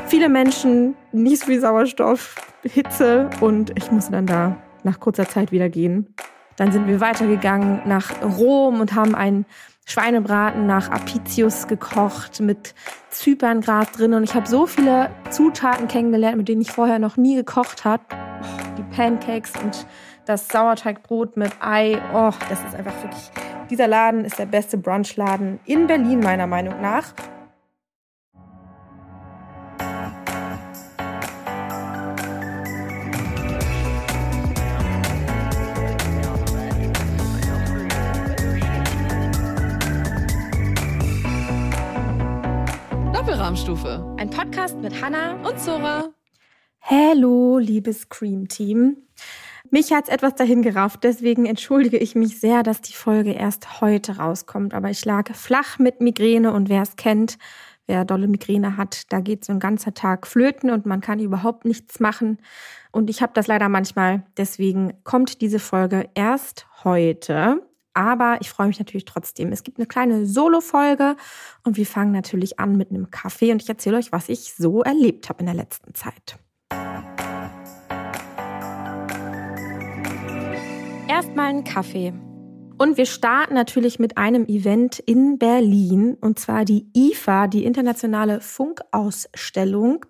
Viele Menschen, nicht so viel Sauerstoff, Hitze und ich musste dann da nach kurzer Zeit wieder gehen. Dann sind wir weitergegangen nach Rom und haben einen Schweinebraten nach Apicius gekocht mit Zyperngras drin. Und ich habe so viele Zutaten kennengelernt, mit denen ich vorher noch nie gekocht habe. Die Pancakes und das Sauerteigbrot mit Ei. Oh, das ist einfach wirklich... Dieser Laden ist der beste Brunchladen in Berlin, meiner Meinung nach. Doppelrahmstufe. Ein Podcast mit Hannah Und Zora. Hallo, liebes Cream-Team. Mich hat's etwas dahin gerafft, deswegen entschuldige ich mich sehr, dass die Folge erst heute rauskommt. Aber ich lag flach mit Migräne und wer es kennt, wer dolle Migräne hat, da geht so ein ganzer Tag flöten und man kann überhaupt nichts machen. Und ich habe das leider manchmal, deswegen kommt diese Folge erst heute. Aber ich freue mich natürlich trotzdem. Es gibt eine kleine Solo-Folge und wir fangen natürlich an mit einem Kaffee und ich erzähle euch, was ich so erlebt habe in der letzten Zeit. Erstmal einen Kaffee. Und wir starten natürlich mit einem Event in Berlin, und zwar die IFA, die Internationale Funkausstellung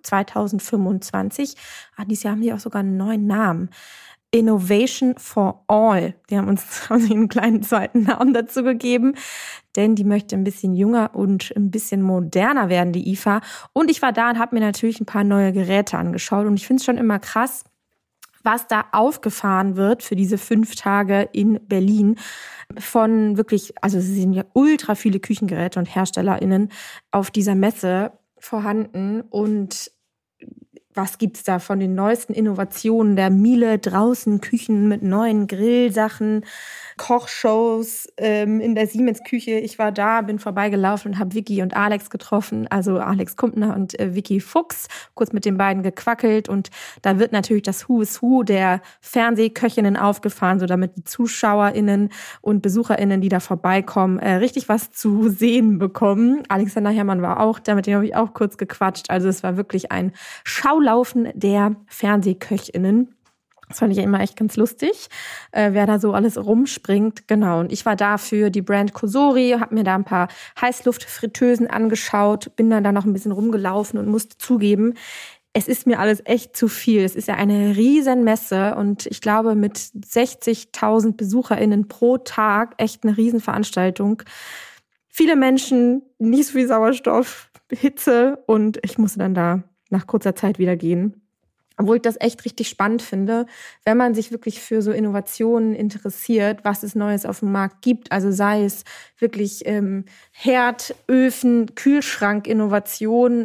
2025. Dieses Jahr haben die auch sogar einen neuen Namen. Innovation for All. Die haben uns einen kleinen zweiten Namen dazu gegeben, denn die möchte ein bisschen jünger und ein bisschen moderner werden, die IFA. Und ich war da und habe mir natürlich ein paar neue Geräte angeschaut und ich finde es schon immer krass, was da aufgefahren wird für diese 5 Tage in Berlin von wirklich, also es sind ja ultra viele Küchengeräte und HerstellerInnen auf dieser Messe vorhanden. Und was gibt's da von den neuesten Innovationen der Miele draußen, Küchen mit neuen Grillsachen, Kochshows in der Siemens-Küche. Ich war da, bin vorbeigelaufen und habe Vicky und Alex getroffen, also Alex Kumpner und Vicky Fuchs, kurz mit den beiden gequackelt. Und da wird natürlich das Who is Who der Fernsehköchinnen aufgefahren, so damit die ZuschauerInnen und BesucherInnen, die da vorbeikommen, richtig was zu sehen bekommen. Alexander Herrmann war auch da, mit dem habe ich auch kurz gequatscht. Also es war wirklich ein Schaulaufen der Fernsehköchinnen. Das fand ich ja immer echt ganz lustig, wer da so alles rumspringt. Genau, und ich war da für die Brand Cosori, habe mir da ein paar Heißluftfritteusen angeschaut, bin dann da noch ein bisschen rumgelaufen und musste zugeben, es ist mir alles echt zu viel. Es ist ja eine riesen Messe und ich glaube mit 60.000 BesucherInnen pro Tag echt eine Riesenveranstaltung. Viele Menschen, nicht so viel Sauerstoff, Hitze und ich musste dann da nach kurzer Zeit wieder gehen. Obwohl ich das echt richtig spannend finde, wenn man sich wirklich für so Innovationen interessiert, was es Neues auf dem Markt gibt. Also sei es wirklich Herd, Öfen, Kühlschrank-Innovationen,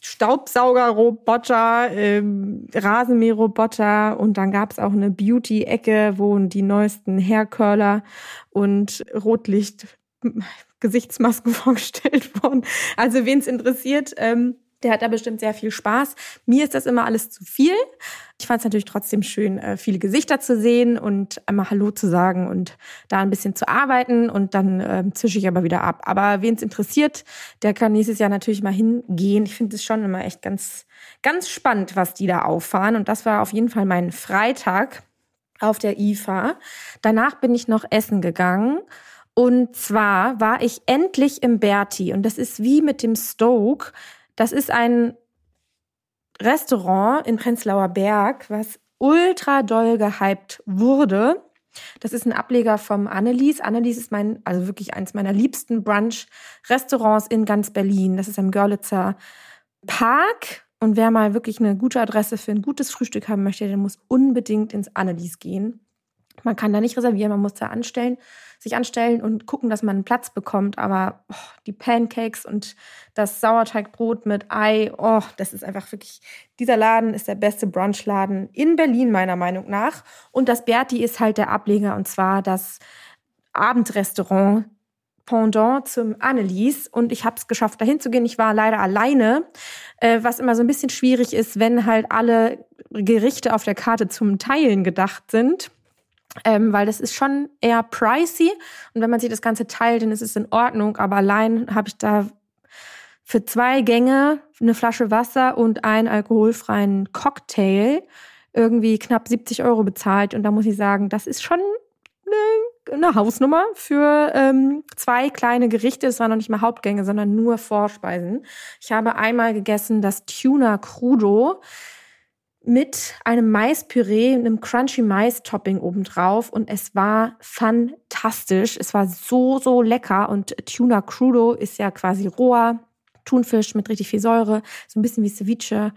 Staubsaugerroboter, Rasenmäherroboter und dann gab es auch eine Beauty-Ecke, wo die neuesten Haircurler und Rotlicht-Gesichtsmasken vorgestellt wurden. Also wen es interessiert, der hat da bestimmt sehr viel Spaß. Mir ist das immer alles zu viel. Ich fand es natürlich trotzdem schön, viele Gesichter zu sehen und einmal Hallo zu sagen und da ein bisschen zu arbeiten und dann zische ich aber wieder ab. Aber wen es interessiert, der kann nächstes Jahr natürlich mal hingehen. Ich finde es schon immer echt ganz, ganz spannend, was die da auffahren. Und das war auf jeden Fall mein Freitag auf der IFA. Danach bin ich noch essen gegangen. Und zwar war ich endlich im Berti. Und das ist wie mit dem Stoke. Das ist ein Restaurant in Prenzlauer Berg, was ultra doll gehypt wurde. Das ist ein Ableger vom Annelies. Annelies ist wirklich eins meiner liebsten Brunch-Restaurants in ganz Berlin. Das ist am Görlitzer Park. Und wer mal wirklich eine gute Adresse für ein gutes Frühstück haben möchte, der muss unbedingt ins Annelies gehen. Man kann da nicht reservieren, man muss da sich anstellen und gucken, dass man einen Platz bekommt. Aber die Pancakes und das Sauerteigbrot mit Ei, das ist einfach wirklich, dieser Laden ist der beste Brunchladen in Berlin, meiner Meinung nach. Und das Berti ist halt der Ableger, und zwar das Abendrestaurant Pendant zum Annelies. Und ich habe es geschafft, dahin zu gehen. Ich war leider alleine, was immer so ein bisschen schwierig ist, wenn halt alle Gerichte auf der Karte zum Teilen gedacht sind. Weil das ist schon eher pricey und wenn man sich das Ganze teilt, dann ist es in Ordnung, aber allein habe ich da für 2 Gänge, eine Flasche Wasser und einen alkoholfreien Cocktail irgendwie knapp 70 € bezahlt. Und da muss ich sagen, das ist schon eine Hausnummer für 2 kleine Gerichte. Es waren noch nicht mal Hauptgänge, sondern nur Vorspeisen. Ich habe einmal gegessen das Tuna Crudo mit einem Maispüree, einem Crunchy Mais-Topping obendrauf. Und es war fantastisch. Es war so, so lecker. Und Tuna Crudo ist ja quasi roher Thunfisch mit richtig viel Säure. So ein bisschen wie Ceviche.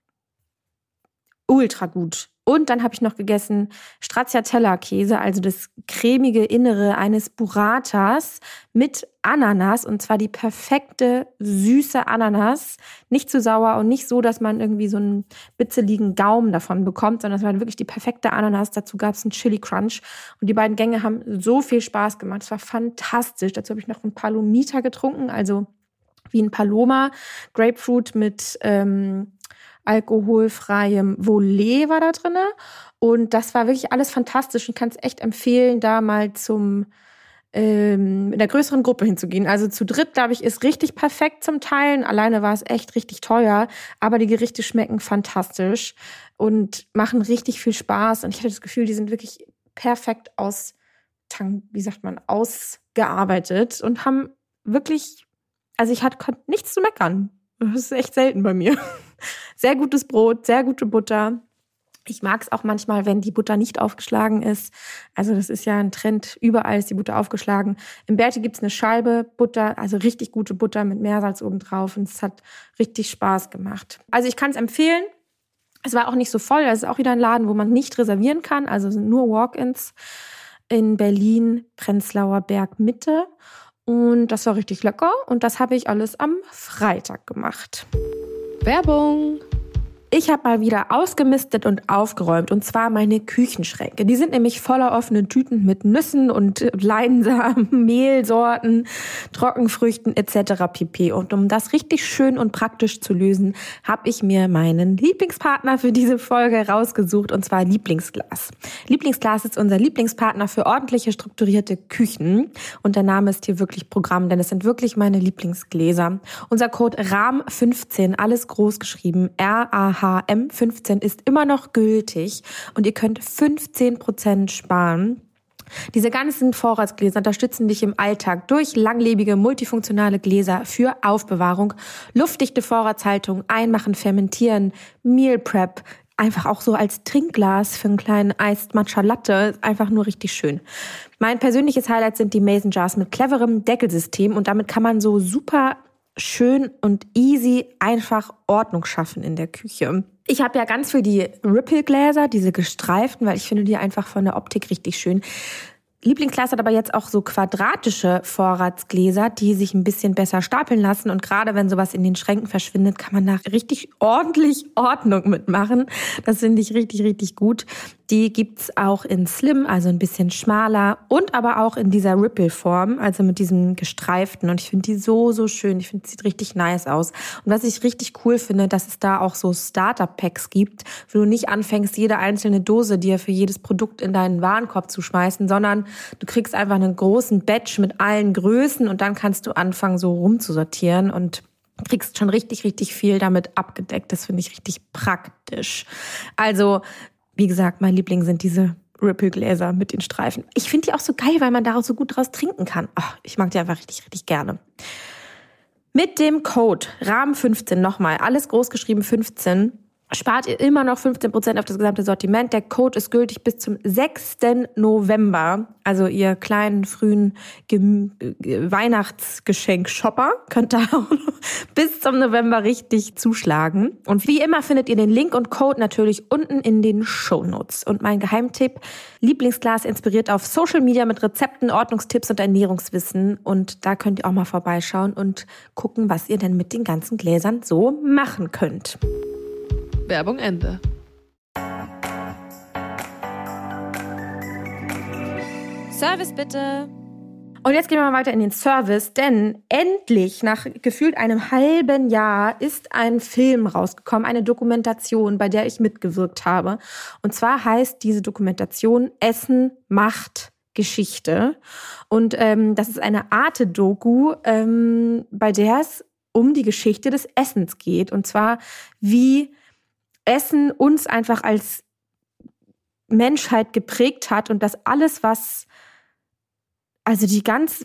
Ultra gut. Und dann habe ich noch gegessen Stracciatella-Käse, also das cremige Innere eines Burratas mit Ananas. Und zwar die perfekte, süße Ananas. Nicht zu sauer und nicht so, dass man irgendwie so einen bitzeligen Gaumen davon bekommt, sondern es war wirklich die perfekte Ananas. Dazu gab es einen Chili Crunch. Und die beiden Gänge haben so viel Spaß gemacht. Es war fantastisch. Dazu habe ich noch ein Palomita getrunken, also wie ein Paloma. Grapefruit mit alkoholfreiem Volet war da drinne. Und das war wirklich alles fantastisch. Ich kann es echt empfehlen, da mal in der größeren Gruppe hinzugehen. Also zu dritt, glaube ich, ist richtig perfekt zum Teilen. Alleine war es echt richtig teuer. Aber die Gerichte schmecken fantastisch und machen richtig viel Spaß. Und ich hatte das Gefühl, die sind wirklich perfekt ausgearbeitet und haben wirklich, also ich konnte nichts zu meckern. Das ist echt selten bei mir. Sehr gutes Brot, sehr gute Butter. Ich mag es auch manchmal, wenn die Butter nicht aufgeschlagen ist. Also das ist ja ein Trend. Überall ist die Butter aufgeschlagen. Im Berti gibt's eine Scheibe Butter, also richtig gute Butter mit Meersalz obendrauf. Und es hat richtig Spaß gemacht. Also ich kann es empfehlen. Es war auch nicht so voll. Es ist auch wieder ein Laden, wo man nicht reservieren kann. Also es sind nur Walk-ins in Berlin, Prenzlauer Berg Mitte. Und das war richtig lecker. Und das habe ich alles am Freitag gemacht. Werbung! Ich habe mal wieder ausgemistet und aufgeräumt, und zwar meine Küchenschränke. Die sind nämlich voller offenen Tüten mit Nüssen und Leinsamen, Mehlsorten, Trockenfrüchten etc. pp. Und um das richtig schön und praktisch zu lösen, habe ich mir meinen Lieblingspartner für diese Folge rausgesucht, und zwar Lieblingsglas. Lieblingsglas ist unser Lieblingspartner für ordentliche, strukturierte Küchen. Und der Name ist hier wirklich Programm, denn es sind wirklich meine Lieblingsgläser. Unser Code RAM15, alles groß geschrieben, RAHM15 ist immer noch gültig und ihr könnt 15% sparen. Diese ganzen Vorratsgläser unterstützen dich im Alltag durch langlebige, multifunktionale Gläser für Aufbewahrung, luftdichte Vorratshaltung, Einmachen, Fermentieren, Meal Prep, einfach auch so als Trinkglas für einen kleinen Iced Matcha Latte, einfach nur richtig schön. Mein persönliches Highlight sind die Mason Jars mit cleverem Deckelsystem, und damit kann man so super schön und easy einfach Ordnung schaffen in der Küche. Ich habe ja ganz viel die Ripple-Gläser, diese gestreiften, weil ich finde die einfach von der Optik richtig schön. Lieblingsglas hat aber jetzt auch so quadratische Vorratsgläser, die sich ein bisschen besser stapeln lassen. Und gerade wenn sowas in den Schränken verschwindet, kann man da richtig ordentlich Ordnung mitmachen. Das finde ich richtig, richtig gut. Die gibt's auch in Slim, also ein bisschen schmaler, und aber auch in dieser Ripple-Form, also mit diesem gestreiften. Und ich finde die so, so schön. Ich finde, es sieht richtig nice aus. Und was ich richtig cool finde, dass es da auch so Starter-Packs gibt, wo du nicht anfängst, jede einzelne Dose dir für jedes Produkt in deinen Warenkorb zu schmeißen, sondern du kriegst einfach einen großen Batch mit allen Größen, und dann kannst du anfangen, so rumzusortieren und kriegst schon richtig, richtig viel damit abgedeckt. Das finde ich richtig praktisch. Also, wie gesagt, mein Liebling sind diese Ripple-Gläser mit den Streifen. Ich finde die auch so geil, weil man daraus so gut draus trinken kann. Oh, ich mag die einfach richtig, richtig gerne. Mit dem Code RAM15 nochmal, alles groß geschrieben 15, spart ihr immer noch 15% auf das gesamte Sortiment. Der Code ist gültig bis zum 6. November. Also ihr kleinen, frühen Weihnachtsgeschenk-Shopper könnt da auch noch bis zum November richtig zuschlagen. Und wie immer findet ihr den Link und Code natürlich unten in den Shownotes. Und mein Geheimtipp, Lieblingsglas inspiriert auf Social Media mit Rezepten, Ordnungstipps und Ernährungswissen. Und da könnt ihr auch mal vorbeischauen und gucken, was ihr denn mit den ganzen Gläsern so machen könnt. Werbung Ende. Service bitte. Und jetzt gehen wir mal weiter in den Service, denn endlich nach gefühlt einem halben Jahr ist ein Film rausgekommen, eine Dokumentation, bei der ich mitgewirkt habe. Und zwar heißt diese Dokumentation Essen macht Geschichte. Und das ist eine Arte-Doku, bei der es um die Geschichte des Essens geht. Und zwar, wie Essen uns einfach als Menschheit geprägt hat und dass alles, die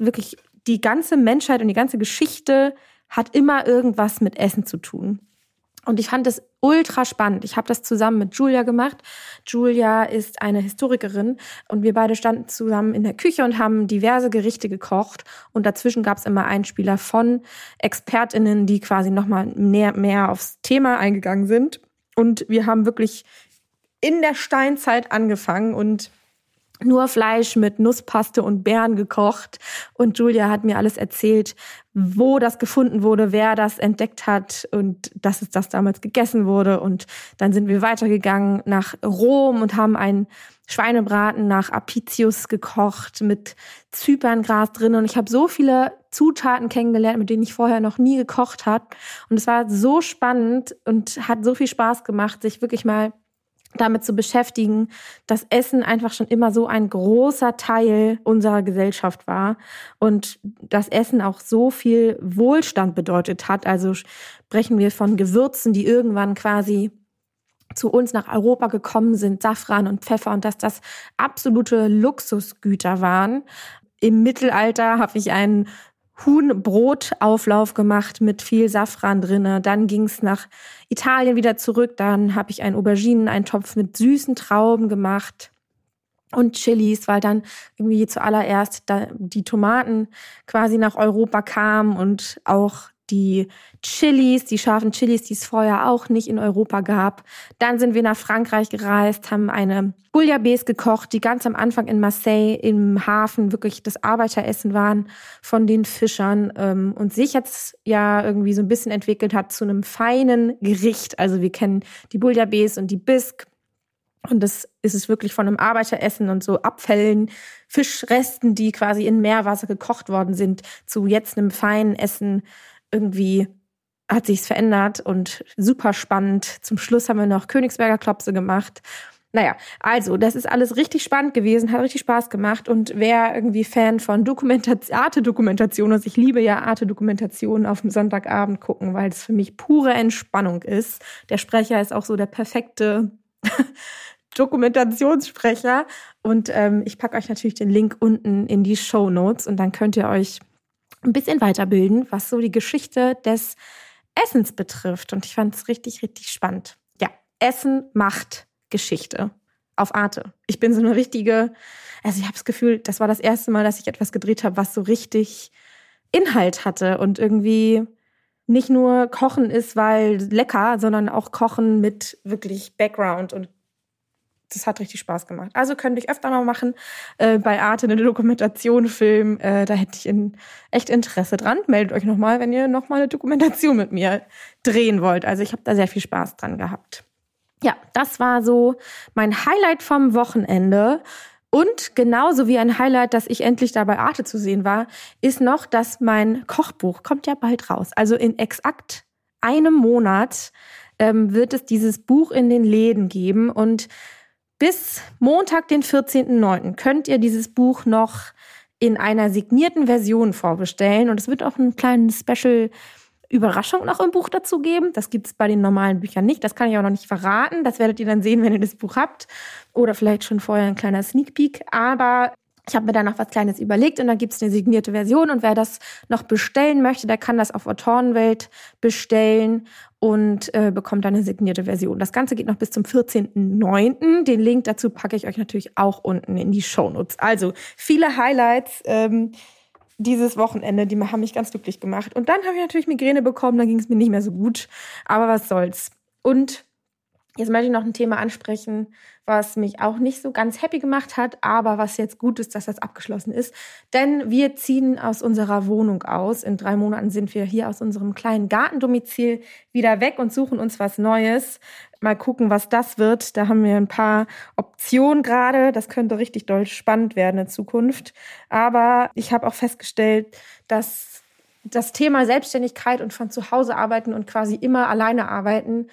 ganze Menschheit und die ganze Geschichte hat immer irgendwas mit Essen zu tun. Und ich fand das ultra spannend. Ich habe das zusammen mit Julia gemacht. Julia ist eine Historikerin und wir beide standen zusammen in der Küche und haben diverse Gerichte gekocht. Und dazwischen gab es immer Einspieler von ExpertInnen, die quasi nochmal mehr aufs Thema eingegangen sind. Und wir haben wirklich in der Steinzeit angefangen und nur Fleisch mit Nusspaste und Beeren gekocht. Und Julia hat mir alles erzählt, wo das gefunden wurde, wer das entdeckt hat und dass es das damals gegessen wurde. Und dann sind wir weitergegangen nach Rom und haben einen Schweinebraten nach Apicius gekocht mit Zyperngras drin. Und ich habe so viele Zutaten kennengelernt, mit denen ich vorher noch nie gekocht habe. Und es war so spannend und hat so viel Spaß gemacht, sich wirklich mal damit zu beschäftigen, dass Essen einfach schon immer so ein großer Teil unserer Gesellschaft war und dass Essen auch so viel Wohlstand bedeutet hat. Also sprechen wir von Gewürzen, die irgendwann quasi zu uns nach Europa gekommen sind, Safran und Pfeffer, und dass das absolute Luxusgüter waren. Im Mittelalter habe ich einen Huhnbrotauflauf gemacht mit viel Safran drinne. Dann ging es nach Italien wieder zurück. Dann habe ich einen Aubergineneintopf mit süßen Trauben gemacht und Chilis, weil dann irgendwie zuallererst die Tomaten quasi nach Europa kamen und auch die Chilis, die scharfen Chilis, die es vorher auch nicht in Europa gab. Dann sind wir nach Frankreich gereist, haben eine Bouillabaisse gekocht, die ganz am Anfang in Marseille im Hafen wirklich das Arbeiteressen waren von den Fischern und sich jetzt ja irgendwie so ein bisschen entwickelt hat zu einem feinen Gericht. Also wir kennen die Bouillabaisse und die Bisque. Und das ist es wirklich von einem Arbeiteressen und so Abfällen, Fischresten, die quasi in Meerwasser gekocht worden sind, zu jetzt einem feinen Essen. Irgendwie hat sich's verändert und super spannend. zum Schluss haben wir noch Königsberger Klopse gemacht. Naja, also das ist alles richtig spannend gewesen, hat richtig Spaß gemacht. Und wer irgendwie Fan von Arte-Dokumentation ist, ich liebe ja Arte-Dokumentation auf dem Sonntagabend gucken, weil es für mich pure Entspannung ist. Der Sprecher ist auch so der perfekte Dokumentationssprecher. Und ich packe euch natürlich den Link unten in die Shownotes und dann könnt ihr euch ein bisschen weiterbilden, was so die Geschichte des Essens betrifft. Und ich fand es richtig, richtig spannend. Ja, Essen macht Geschichte auf Arte. Ich bin so eine richtige, also ich habe das Gefühl, das war das erste Mal, dass ich etwas gedreht habe, was so richtig Inhalt hatte und irgendwie nicht nur Kochen ist, weil lecker, sondern auch Kochen mit wirklich Background, und das hat richtig Spaß gemacht. Also könnte ich öfter mal machen, bei Arte eine Dokumentation filmen. Da hätte ich echt Interesse dran. Meldet euch nochmal, wenn ihr nochmal eine Dokumentation mit mir drehen wollt. Also ich habe da sehr viel Spaß dran gehabt. Ja, das war so mein Highlight vom Wochenende. Und genauso wie ein Highlight, dass ich endlich da bei Arte zu sehen war, ist noch, dass mein Kochbuch kommt ja bald raus. Also in exakt einem Monat wird es dieses Buch in den Läden geben. Und bis Montag, den 14.09. könnt ihr dieses Buch noch in einer signierten Version vorbestellen. Und es wird auch einen kleinen Special-Überraschung noch im Buch dazu geben. Das gibt es bei den normalen Büchern nicht. Das kann ich auch noch nicht verraten. Das werdet ihr dann sehen, wenn ihr das Buch habt. Oder vielleicht schon vorher ein kleiner Sneak Peek. Aber ich habe mir da noch was Kleines überlegt und dann gibt es eine signierte Version. Und wer das noch bestellen möchte, der kann das auf Autorenwelt bestellen und bekommt dann eine signierte Version. Das Ganze geht noch bis zum 14.09. Den Link dazu packe ich euch natürlich auch unten in die Shownotes. Also viele Highlights dieses Wochenende, die haben mich ganz glücklich gemacht. Und dann habe ich natürlich Migräne bekommen, dann ging es mir nicht mehr so gut. Aber was soll's. Und jetzt möchte ich noch ein Thema ansprechen, was mich auch nicht so ganz happy gemacht hat, aber was jetzt gut ist, dass das abgeschlossen ist. Denn wir ziehen aus unserer Wohnung aus. In 3 Monaten sind wir hier aus unserem kleinen Gartendomizil wieder weg und suchen uns was Neues. Mal gucken, was das wird. Da haben wir ein paar Optionen gerade. Das könnte richtig doll spannend werden in Zukunft. Aber ich habe auch festgestellt, dass das Thema Selbstständigkeit und von zu Hause arbeiten und quasi immer alleine arbeiten,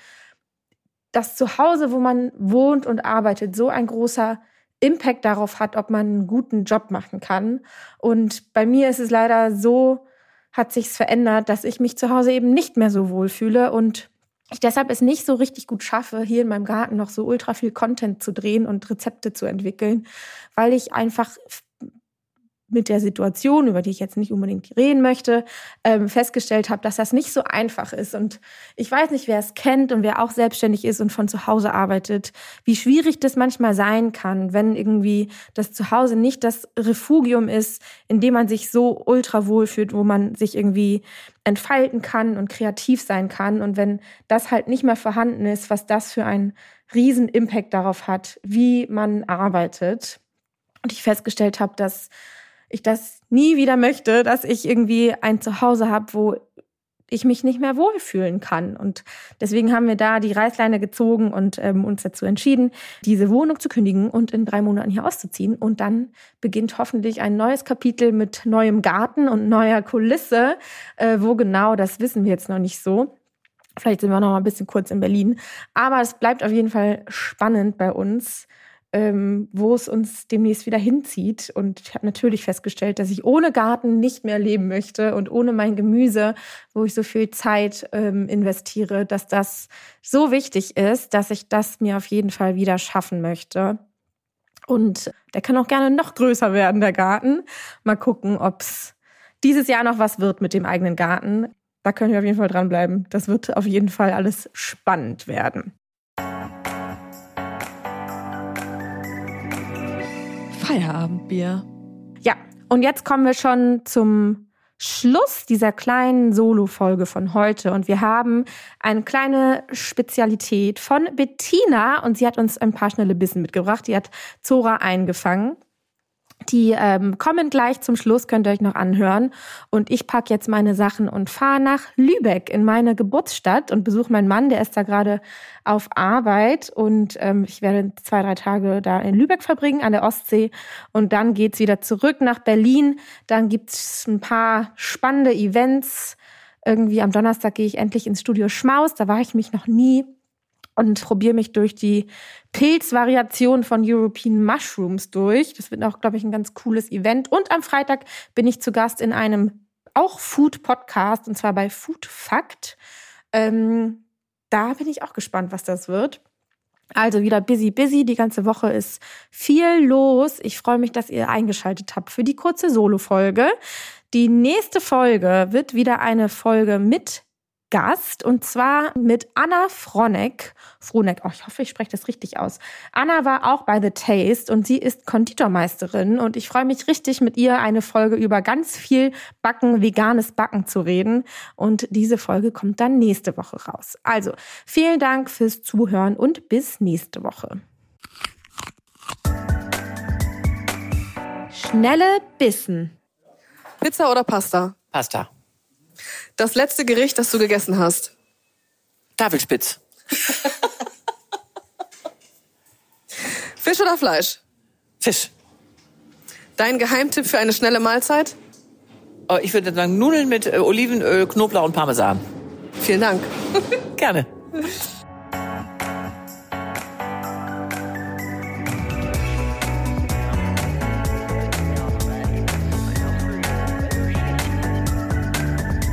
das Zuhause, wo man wohnt und arbeitet, so ein großer Impact darauf hat, ob man einen guten Job machen kann. Und bei mir ist es leider so, hat sich's verändert, dass ich mich zu Hause eben nicht mehr so wohlfühle und ich deshalb es nicht so richtig gut schaffe, hier in meinem Garten noch so ultra viel Content zu drehen und Rezepte zu entwickeln, weil ich einfach mit der Situation, über die ich jetzt nicht unbedingt reden möchte, festgestellt habe, dass das nicht so einfach ist. Und ich weiß nicht, wer es kennt und wer auch selbstständig ist und von zu Hause arbeitet, wie schwierig das manchmal sein kann, wenn irgendwie das Zuhause nicht das Refugium ist, in dem man sich so ultra wohl fühlt, wo man sich irgendwie entfalten kann und kreativ sein kann. Und wenn das halt nicht mehr vorhanden ist, was das für einen riesen Impact darauf hat, wie man arbeitet. Und ich festgestellt habe, dass ich das nie wieder möchte, dass ich irgendwie ein Zuhause habe, wo ich mich nicht mehr wohlfühlen kann. Und deswegen haben wir da die Reißleine gezogen und uns dazu entschieden, diese Wohnung zu kündigen und in 3 Monaten hier auszuziehen. Und dann beginnt hoffentlich ein neues Kapitel mit neuem Garten und neuer Kulisse. Wo genau, das wissen wir jetzt noch nicht so. Vielleicht sind wir noch mal ein bisschen kurz in Berlin. Aber es bleibt auf jeden Fall spannend bei uns, wo es uns demnächst wieder hinzieht. Und ich habe natürlich festgestellt, dass ich ohne Garten nicht mehr leben möchte und ohne mein Gemüse, wo ich so viel Zeit investiere, dass das so wichtig ist, dass ich das mir auf jeden Fall wieder schaffen möchte. Und der kann auch gerne noch größer werden, der Garten. Mal gucken, ob es dieses Jahr noch was wird mit dem eigenen Garten. Da können wir auf jeden Fall dranbleiben. Das wird auf jeden Fall alles spannend werden. Feierabendbier. Ja, und jetzt kommen wir schon zum Schluss dieser kleinen Solo-Folge von heute. Und wir haben eine kleine Spezialität von Bettina. Und sie hat uns ein paar schnelle Bissen mitgebracht. Die hat Zora eingefangen. Die kommen gleich zum Schluss, könnt ihr euch noch anhören. Und ich packe jetzt meine Sachen und fahre nach Lübeck in meine Geburtsstadt und besuche meinen Mann, der ist da gerade auf Arbeit. Und ich werde 2-3 Tage da in Lübeck verbringen, an der Ostsee. Und dann geht's wieder zurück nach Berlin. Dann gibt's ein paar spannende Events. Irgendwie am Donnerstag gehe ich endlich ins Studio Schmaus, da war ich mich noch nie. Und probiere mich durch die Pilzvariation von European Mushrooms durch. Das wird auch, glaube ich, ein ganz cooles Event. Und am Freitag bin ich zu Gast in einem auch Food-Podcast, und zwar bei Food Fact. Da bin ich auch gespannt, was das wird. Also wieder busy. Die ganze Woche ist viel los. Ich freue mich, dass ihr eingeschaltet habt für die kurze Solo-Folge. Die nächste Folge wird wieder eine Folge mit Gast, und zwar mit Anna Fronek. Oh, ich hoffe, ich spreche das richtig aus. Anna war auch bei The Taste und sie ist Konditormeisterin und ich freue mich richtig, mit ihr eine Folge über ganz viel Backen, veganes Backen zu reden, und diese Folge kommt dann nächste Woche raus. Also, vielen Dank fürs Zuhören und bis nächste Woche. Schnelle Bissen. Pizza oder Pasta? Pasta. Das letzte Gericht, das du gegessen hast? Tafelspitz. Fisch oder Fleisch? Fisch. Dein Geheimtipp für eine schnelle Mahlzeit? Oh, ich würde sagen Nudeln mit Olivenöl, Knoblauch und Parmesan. Vielen Dank. Gerne.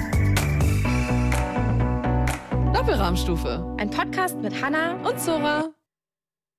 Doppelrahmstufe. Ein Podcast mit Hannah Und Zora.